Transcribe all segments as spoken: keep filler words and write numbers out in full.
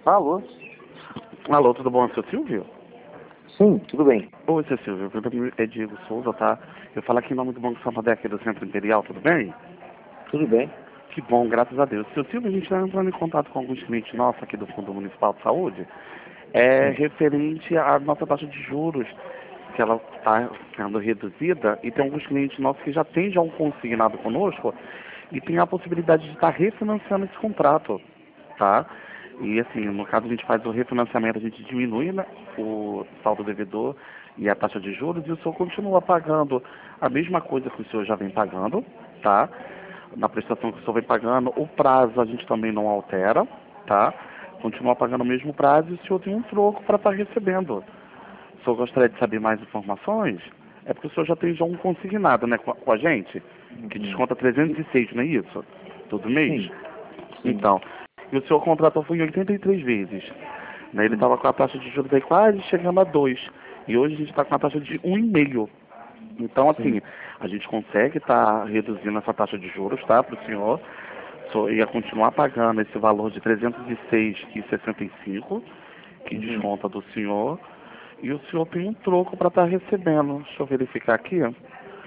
Alô? Alô, tudo bom? É o seu Silvio? Sim, tudo bem. Oi, seu Silvio. Meu nome é Diego Souza, tá? Eu falo aqui em nome do Banco Santander aqui do Centro Imperial, tudo bem? Tudo bem. Que bom, graças a Deus. Seu Silvio, a gente está entrando em contato com alguns clientes nossos aqui do Fundo Municipal de Saúde, é Sim. referente à nossa taxa de juros, que ela está sendo reduzida, e tem alguns clientes nossos que já têm já um consignado conosco e tem a possibilidade de estar refinanciando esse contrato, tá? E assim, no caso a gente faz o refinanciamento, a gente diminui, né, o saldo devedor e a taxa de juros, e o senhor continua pagando a mesma coisa que o senhor já vem pagando, tá? Na prestação que o senhor vem pagando, o prazo a gente também não altera, tá? Continua pagando o mesmo prazo e o senhor tem um troco para estar recebendo. O senhor gostaria de saber mais informações? É porque o senhor já tem já um consignado, né, com a, com a gente, que Uhum. desconta trezentos e seis, não é isso? Todo mês? Sim, sim. Então, e o senhor contratou foi em oitenta e três vezes. Né? Ele Hum. estava com a taxa de juros aí quase chegando a dois. E hoje a gente está com a taxa de um vírgula cinco. Então, Sim. assim, a gente consegue estar reduzindo essa taxa de juros, tá, para o senhor. Só ia continuar pagando esse valor de trezentos e seis vírgula sessenta e cinco, que Uhum. desconta do senhor. E o senhor tem um troco para estar recebendo. Deixa eu verificar aqui. Ó.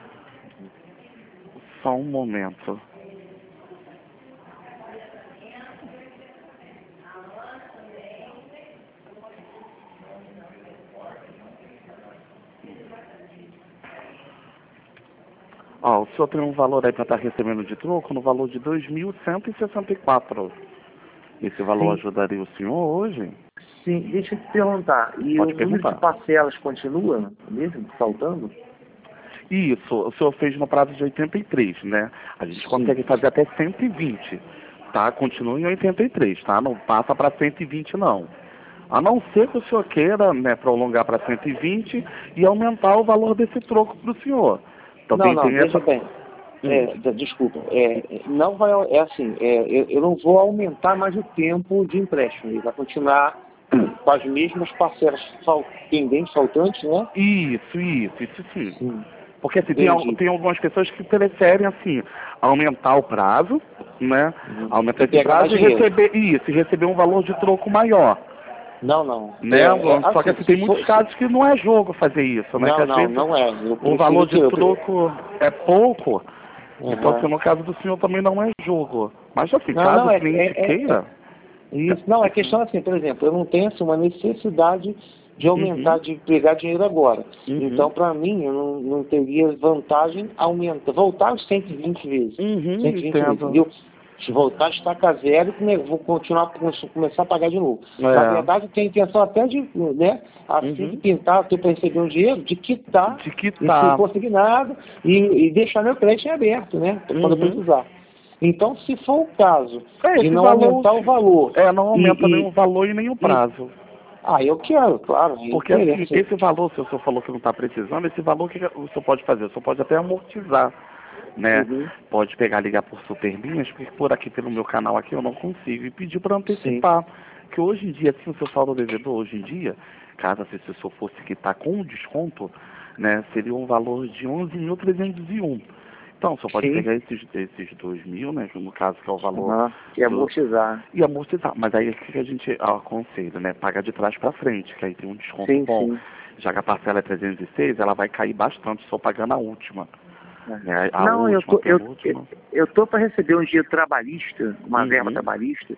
Só um momento. Ó, o senhor tem um valor aí para estar recebendo de troco no valor de dois mil cento e sessenta e quatro. Esse valor Sim, ajudaria o senhor hoje? sim. Deixa eu te perguntar. E o Pode número de perguntar. parcelas continua mesmo faltando? Isso, o senhor fez no prazo de oitenta e três, né? A gente Sim. consegue fazer até cento e vinte, tá? Continua em oitenta e três, tá? Não passa para cento e vinte, não. A não ser que o senhor queira, né, prolongar para cento e vinte e aumentar o valor desse troco para o senhor. Não, Também não, tem essa... veja bem. Hum. É, d- desculpa. É, é, não vai, é assim, é, eu, eu não vou aumentar mais o tempo de empréstimo. Ele vai continuar com as mesmas parcelas fal- pendentes, faltantes, né? Isso, isso, isso sim. Sim. Porque assim, tem, al- Entendi. tem algumas pessoas que preferem assim, aumentar o prazo, né? Uhum. Aumentar E esse pegar mais prazo e dinheiro. receber isso, e receber um valor de troco maior. Não, não. Né? É, é, Só que assim, assim, tem se muitos for, se- casos que não é jogo fazer isso, né? Que não, às não, vezes não é. Eu o prefiro valor que de eu. troco é pouco. Então, assim, Uhum. no caso do senhor também não é jogo. Mas assim, Não, caso não, o é, cliente é, é, é queira. isso. Não, a questão é assim, por exemplo, eu não tenho assim, uma necessidade de aumentar, Uhum, de pegar dinheiro agora. uhum, Então, para mim, eu não, não teria vantagem aumentar, voltar os cento e vinte vezes. uhum, cento e vinte vezes, entendo. entendeu? Se voltar a estaca zero, come- vou continuar, começar a pagar de novo. Na É. verdade, eu tenho intenção até de, né, assim que Uhum. pintar, ter para receber um dinheiro, de quitar De que esse tá. consignado e, e deixar meu crédito em aberto, né, quando eu Uhum. precisar. Então, se for o caso É, de esse não valor aumentar o valor é, não aumenta nem e, o valor e nem o e, e prazo. ah, eu quero, claro, eu Porque assim, interessa. esse valor, se o senhor falou que não está precisando, esse valor que o senhor pode fazer? O senhor pode até amortizar, né? Uhum, Pode pegar, ligar por superlinhas, porque por aqui, pelo meu canal aqui, eu não consigo. E pedir para sim, antecipar. Que hoje em dia, assim, o seu saldo devedor, hoje em dia, caso assim, se o senhor fosse quitar com o desconto, né, seria um valor de onze mil trezentos e um. Então, só pode sim, pegar esses, esses dois mil, né, no caso que é o valor uhum, e do, amortizar. e amortizar. Mas aí o que a gente aconselha, né? Pagar de trás para frente, que aí tem um desconto Sim, bom. sim. Já que a parcela é trezentos e seis, ela vai cair bastante só pagando a última. É. Né? A Não, eu última, tô, eu, eu, penúltima. eu tô para receber um dinheiro trabalhista, uma verba Uhum. trabalhista,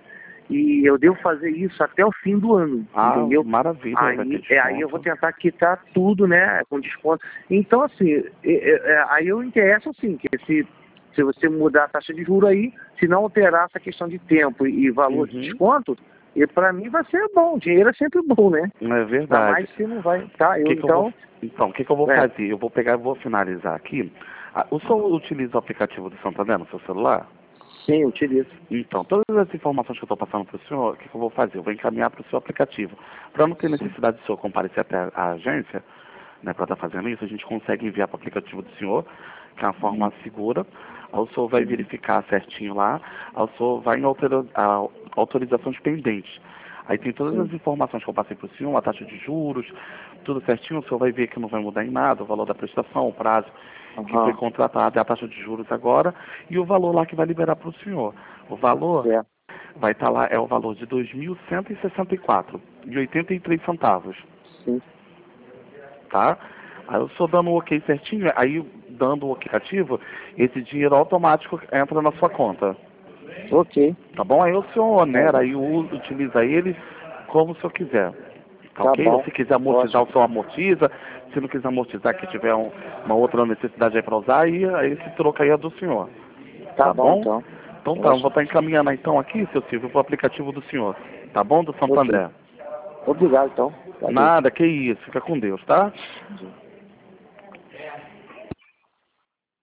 e eu devo fazer isso até o fim do ano, Ah, entendeu? maravilha, vai ter Aí, é, aí eu vou desconto. tentar quitar tudo, né, com desconto. Então, assim, é, é, é, aí eu interesso, assim, que se, se você mudar a taxa de juros aí, se não alterar essa questão de tempo e, e valor de Uhum. desconto, e para mim vai ser bom, dinheiro é sempre bom, né? É Ainda verdade. mais se não vai, tá? O Eu, que, que eu vou, então, então, o que, que eu vou é, fazer? Eu vou pegar e vou finalizar aqui. Ah, o senhor utiliza o aplicativo do Santander no seu celular? sim, eu utilizo. Então, todas as informações que eu estou passando para o senhor, o que, que eu vou fazer? Eu vou encaminhar para o seu aplicativo. Para não ter Sim, necessidade do senhor comparecer até a agência, né, para estar fazendo isso, a gente consegue enviar para o aplicativo do senhor, que é uma uhum, forma segura. Aí o senhor vai uhum, verificar certinho lá, aí o senhor vai em autora- a- autorizações pendentes. Aí tem todas as sim, informações que eu passei para o senhor, a taxa de juros, tudo certinho, o senhor vai ver que não vai mudar em nada, o valor da prestação, o prazo que foi aham, contratado, é a taxa de juros agora, e o valor lá que vai liberar para o senhor. O valor certo. vai estar lá, é o valor de dois mil cento e sessenta e quatro reais e oitenta e três centavos. Sim. Tá? Aí eu estou dando o ok certinho, aí dando o ok ativo, esse dinheiro automático entra na sua conta. Ok. Tá bom? Aí o senhor onera, aí usa, utiliza ele como o senhor quiser. Tá, Tá ok? bom. Se quiser amortizar, Ótimo. o senhor amortiza. Se não quiser amortizar, que tiver um, uma outra necessidade aí para usar, aí, aí esse troco aí é do senhor. Tá, Tá bom, bom? então. Então tá, eu vou Ótimo. estar encaminhando então aqui, seu Silvio, para o aplicativo do senhor. Tá bom, do Santo Ok. André? Obrigado, então. Valeu. Nada, que isso. Fica com Deus, tá?